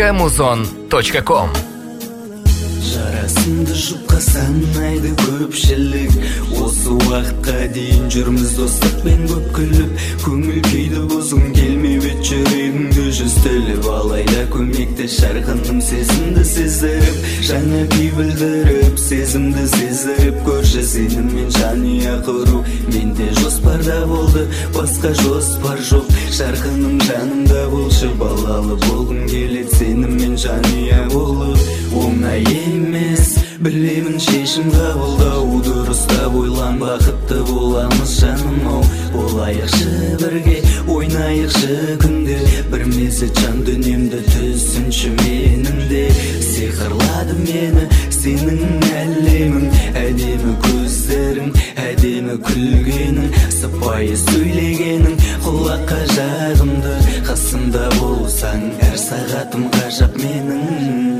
muzon.com. Жарасымды жұпқа санайды көпшілік, осы уақытқа дейін жүрміз достықпен көп күліп, көңіл күйді бұзғым келмей бет жүрегіңді жүзтіліп, алайда көмекті шарқыным сезімді сездіріп, жаңа күй білдіріп, сезімді сездіріп көрші сеніммен жанұя құру. Менде жоспарда болды, басқа жоспар жоқ, шарқыным жанымда болшы, балалы болғым келеді сеніммен жанұя болып. Оңай емес, білемін шешім қабылдау, дұрыстап ойлан, бақытты боламыз жаным-ау. Болайықшы бірге, ойнайықшы күнде, бір мезет жан дүниемді түсінші менің де. Сиқырлады мені сенің әлемің, әдемі көздерің, әдемі күлгенің, сыпайы сөйлегенің, құлаққа жағымды, қасымда болсаң әр сағатым ғажап менің.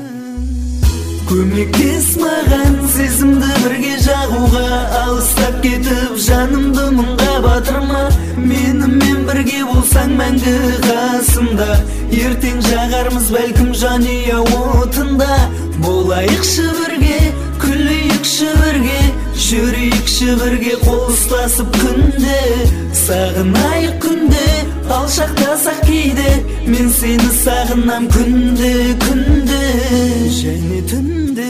Көмектес маған сезімді бірге жағуға, алыстап кетіп жанымды мұңға батырма. Менімен бірге болсаң мәңгі қасымда, ертең жағармыз бәлкім жанұя отында. Болайықшы бірге, күлейікші бірге, жүрейікші бірге, қол ұстасып күнде. Сағынайық күнде, алшақтасақ кейде, мен сені сағынам күнде, күнде және түнде.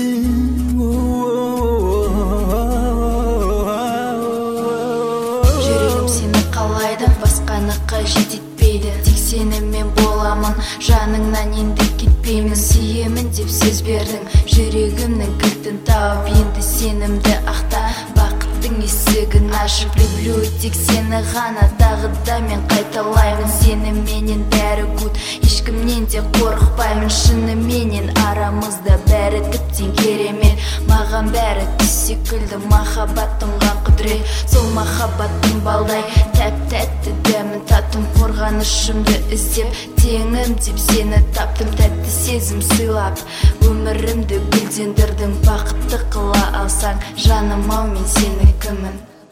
Жүрегім сені қалайды, басқаны қажет етпейді, тек сенімен боламын, жаныңнан енді кетпеймін. Сүйемін деп сөз бердің, жүрегімнің кілтін тауып, енді сенімді ақта, бақыттың есігін ашып. Люблю тек сені ғана, тағы да мен қайталаймын, сені менен бәрі good, ешкімнен де қорықпаймын. Шыныменен арамызда бәрі тіптен керемет, маған бәрі түс секілді, махаббат тұнған құдірет. Сол махаббаттың балдай тәп-тәтті дәмін таттым, қорғанышымды іздеп, теңім деп сені таптым. Тәтті сезім сыйлап, өмірімді гүлдендірдің, бақытты қыла алсаң жаным-ау, мен сені кіммін.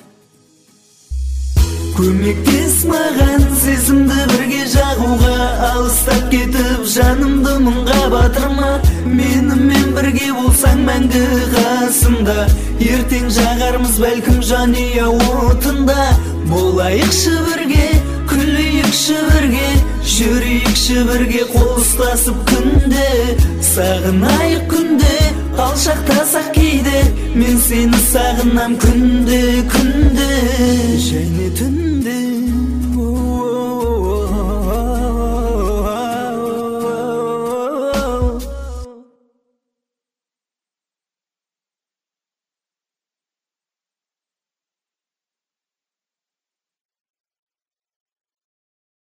Көмектес маған сезімді бірге жағуға, алыстап кетіп жанымды мұңға батырма. Менімен бірге болсаң мәңгі қасымда, ертең жағармыз бәлкім жанұя отында. Болайықшы бірге, күлейікші бірге, жүрейікші бірге, қол ұстасып күнде. Сағынайық күнде, алшақтасақ кейде, мен сені сағынам күнде, күнде және түнде.